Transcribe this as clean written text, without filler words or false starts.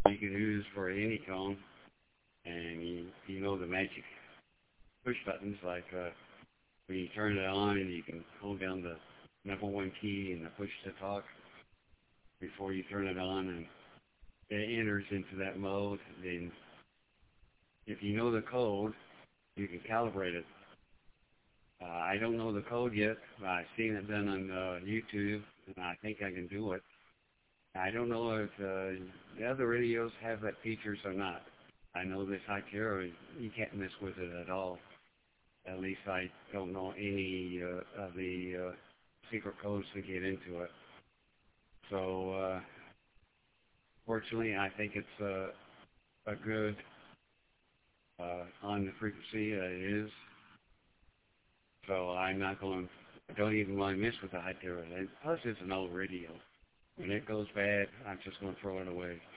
You can use for any tone, and you know the magic push buttons like when you turn it on, you can hold down the number one key and the push to talk before you turn it on, and it enters into that mode. Then, if you know the code, you can calibrate it. I don't know the code yet. I've seen it done on YouTube, and I think I can do it. I don't know if the other radios have that features or not. I know this Hytera, you can't mess with it at all. At least I don't know any of the secret codes to get into it. So, fortunately, I think it's a good on the frequency it is. So I'm not going. I don't even want to mess with the Hytera. And plus, it's an old radio. When it goes bad, I'm just going to throw it away.